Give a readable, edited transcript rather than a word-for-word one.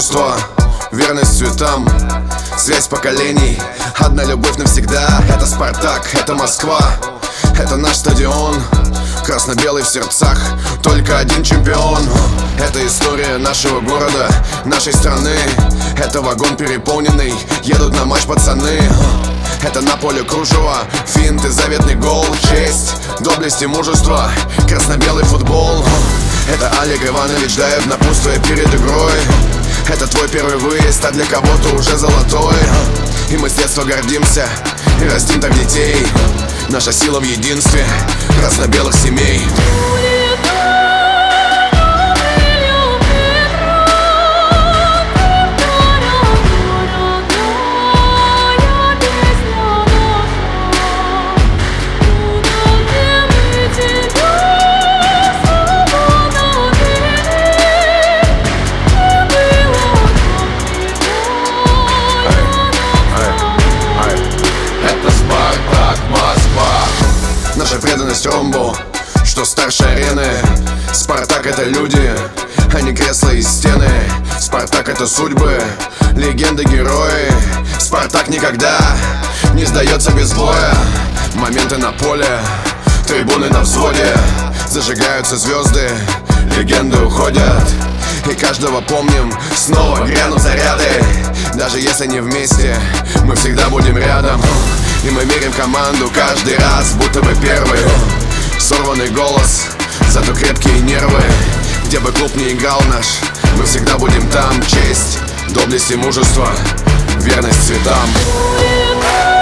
мужество, верность цветам, связь поколений, одна любовь навсегда. Это Спартак, это Москва, это наш стадион, красно-белый в сердцах, только один чемпион. Это история нашего города, нашей страны. Это вагон переполненный, едут на матч пацаны. Это на поле кружево, финты, заветный гол. Честь, доблесть и мужество, красно-белый футбол. Это Олег Иванович дает напутствие перед игрой. Это твой первый выезд, а для кого-то уже золотой. И мы с детства гордимся и растим так детей. Наша сила в единстве красно-белых семей. Наша преданность ромбу, что старше арены. Спартак — это люди, а не кресла и стены. Спартак — это судьбы, легенды, герои. Спартак никогда не сдается без боя. Моменты на поле, трибуны на взводе. Зажигаются звезды, легенды уходят. И каждого помним, снова грянут заряды. Даже если не вместе, мы всегда будем рядом. И мы верим в команду каждый раз, будто бы первый. Сорванный голос, зато крепкие нервы. Где бы клуб ни играл наш, мы всегда будем там. Честь, доблесть и мужество, верность цветам.